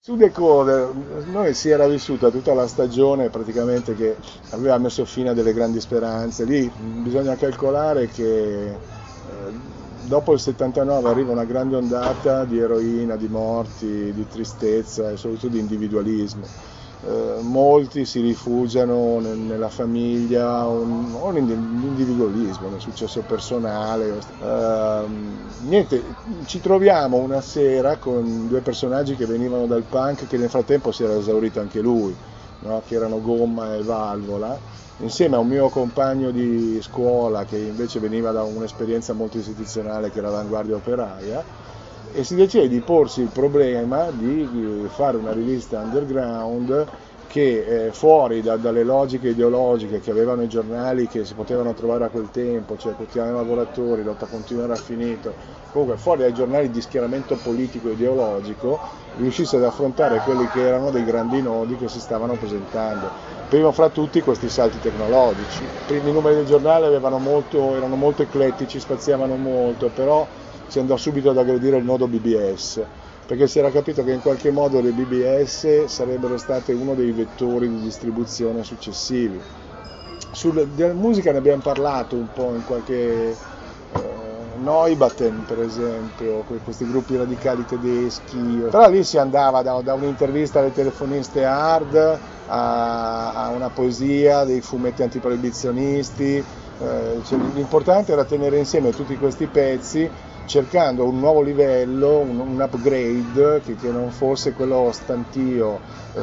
Su Decoder noi si era vissuta tutta la stagione praticamente che aveva messo fine a delle grandi speranze. Lì bisogna calcolare che dopo il 79 arriva una grande ondata di eroina, di morti, di tristezza e soprattutto di individualismo. Molti si rifugiano nella famiglia o nell'individualismo, nel successo personale. Niente, ci troviamo una sera con due personaggi che venivano dal punk, che nel frattempo si era esaurito anche lui, no? Che erano Gomma e Valvola, insieme a un mio compagno di scuola che invece veniva da un'esperienza molto istituzionale che era l'Avanguardia Operaia, e si decide di porsi il problema di fare una rivista underground che fuori dalle logiche ideologiche che avevano i giornali che si potevano trovare a quel tempo, cioè quotidiani lavoratori, lotta continua raffinito, comunque fuori dai giornali di schieramento politico e ideologico, riuscisse ad affrontare quelli che erano dei grandi nodi che si stavano presentando. Primo fra tutti questi salti tecnologici. I primi numeri del giornale erano molto eclettici, spaziavano molto, però si andò subito ad aggredire il nodo BBS, perché si era capito che in qualche modo le BBS sarebbero state uno dei vettori di distribuzione successivi. Della musica ne abbiamo parlato un po' in qualche Neubatten per esempio, questi gruppi radicali tedeschi, però lì si andava da un'intervista alle telefoniste hard a una poesia, dei fumetti antiproibizionisti, cioè, l'importante era tenere insieme tutti questi pezzi cercando un nuovo livello, un upgrade che non fosse quello stantio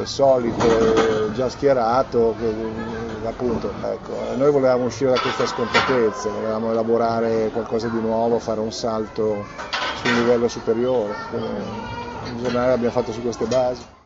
solito già schierato, appunto, ecco. Noi volevamo uscire da questa scontatezza, volevamo elaborare qualcosa di nuovo, fare un salto su un livello superiore. Il giornale l'abbiamo fatto su queste basi.